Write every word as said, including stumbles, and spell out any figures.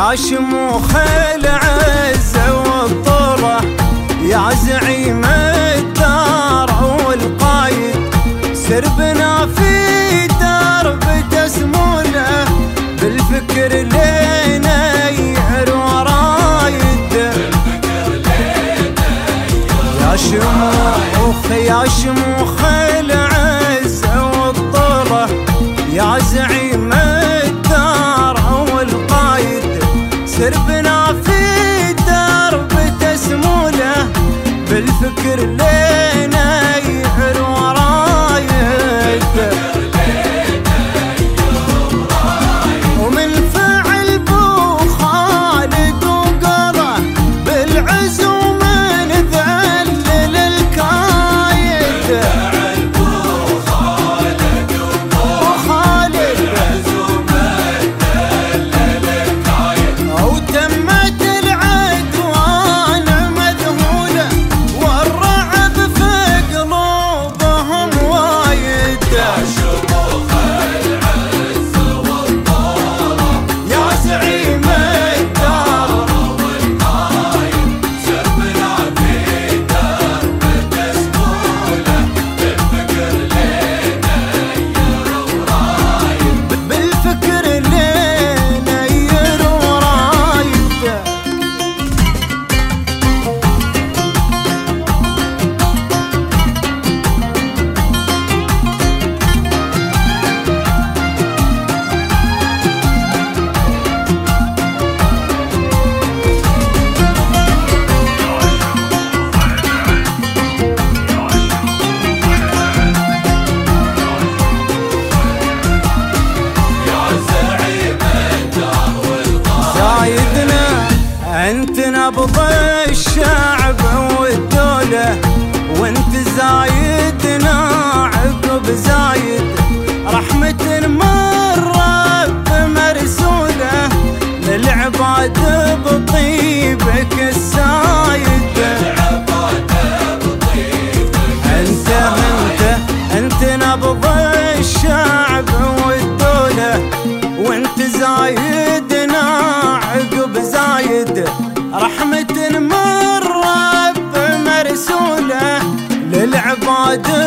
يا شموخ العزة والطرة، يا زعيم الدار والقايد، سربنا في درب تسمونه، بالفكر لينا يعر ورايد. يا شموخ يا شموخ العزة والطرة، يا زعيم الدار والقايد، سربنا في درب تسمونه، بالفكر لينا يعر ورايد. ومن فعل بو خالد وقضى بالعز ومن ذلل الكايد. انت نبض الشعب والدولة، وانت زايدنا عقب زايد، رحمة من رب مرسولة، للعباد بطيبك السايد. انت انت انت نبض الشعب والدولة، وانت زايدنا عقب زايد، رحمة من رب مرسولة، للعباد